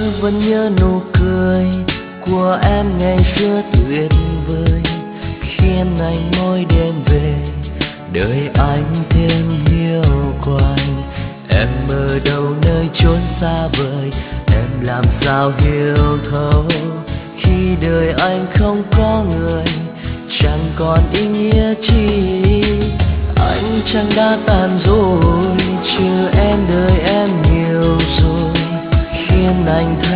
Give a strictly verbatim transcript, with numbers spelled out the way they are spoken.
vẫn nhớ nụ cười của em ngày xưa tuyệt vời, khiến anh mỗi đêm về đời anh thêm hiu quạnh. Em ở đâu nơi chốn xa vời, em làm sao hiểu thấu khi đời anh không có người, chẳng còn ý nghĩa chi. Anh chẳng đã tàn rồi, chưa em đời em nhiều rồi, khiến anh